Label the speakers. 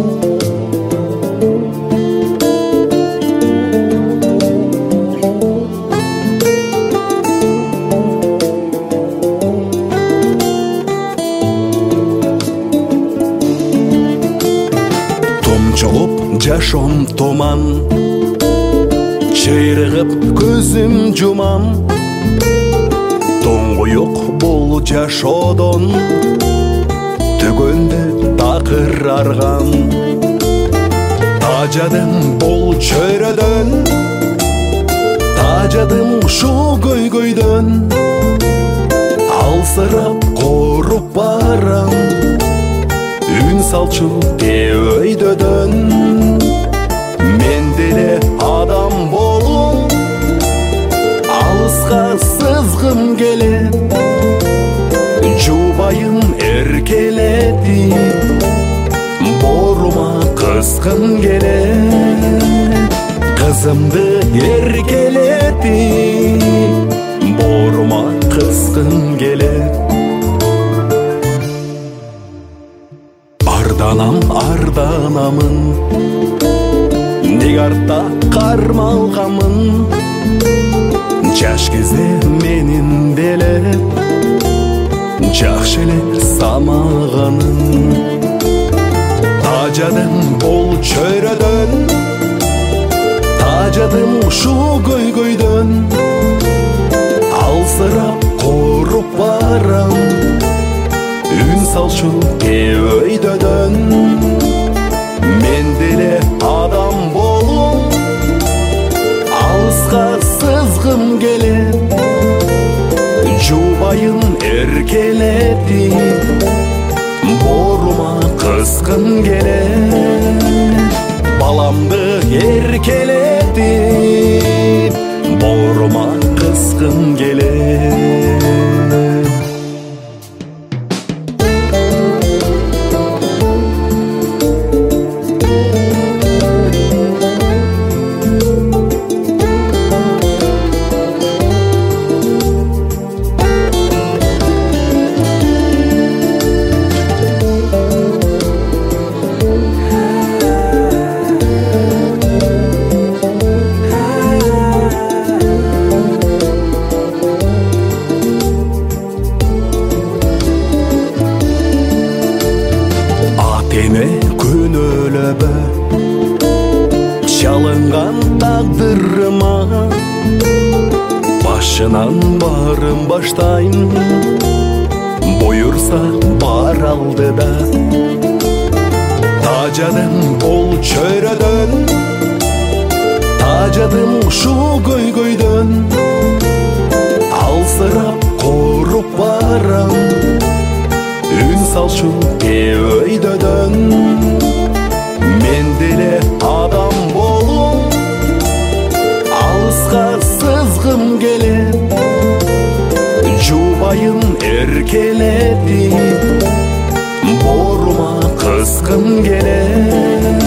Speaker 1: Tomçulup жашом томан, чайрығып көзім жумам. Тоңғойық бұл жашодон, түгөнді тақыр арған. Тажадым бұл чөйрөдөн, тажадым шу көйгөйдөн. Алсырап қоруп барам, үн салчу өйдөдөн. Мен деле адам болуп, алыска сызгым келет. Жубайым эркелетип, борума кыскым келет. Кызымды эркелетип, борума кыскым келет. Арданамын, неге артта кармалганмын. Жаш кезде менин деле жакшы эле самаганым. Тажадым бул чөйрөдөн, тажадым ушу көйгөйдөн. Алсырап коруп барам, үн салчу өйдөдөн. Мен деле адам болуп, алыска сызгым келет. Жубайым эркелетип, борума кыскым келет. Баламды эркелетип, борума кыскым келет. Тене күнөлөбө чалынган тагдырыма, башынан барын баштайм, буйурса бар алдыда. Тажадым бул чөйрөдөн, тажадым ушу көйгөйдөн. Алсырап коруп барам, үн салчу өйдөдөн. Мен деле адам болуп, алыска сызгым келет. Жубайым эркелетип, борума кыскым келет.